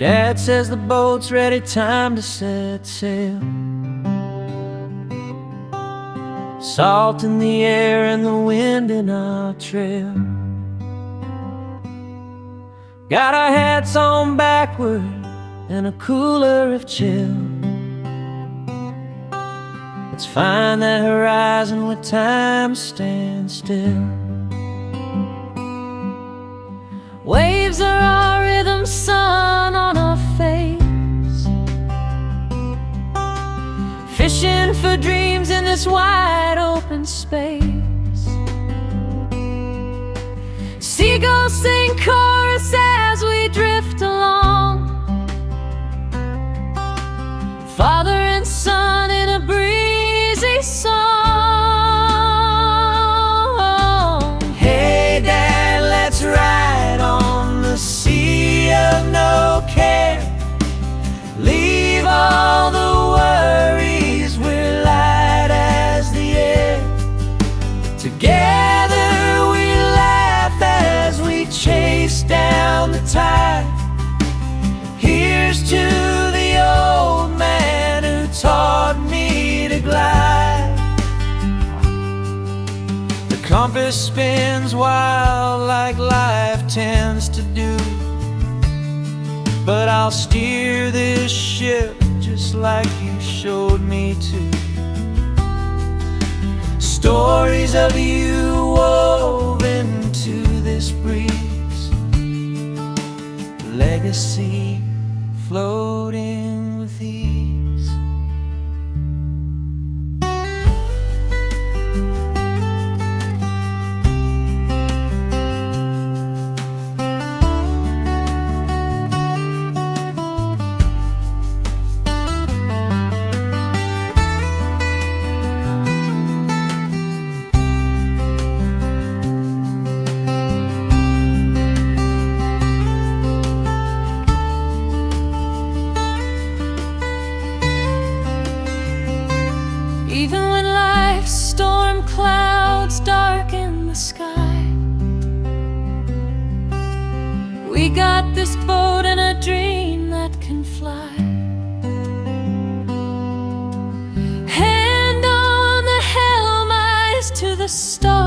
Dad says the boat's ready, time to set sail. Salt in the air and the wind in our trail. Got our hats on backward and a cooler of chill. Let's find that horizon where time stands still. Waves are our rhythm, sun on our face. Fishing for dreams in this wide open space. Seagulls sing chorus as we drift along. Father and son in a breezy song. Hey Dad, let's ride on the sea of no care. Leave all the worries, we're light as the air. Together we laugh as we chase down the tide. Here's to the old man who taught me to glide. The compass spins wild like life tends to do, but I'll steer this ship just like you showed me to. Stories of you woven to this breeze, legacy floating with ease. Even when life's storm clouds darken the sky, we got this boat and a dream that can fly. Hand on the helm, eyes to the stars.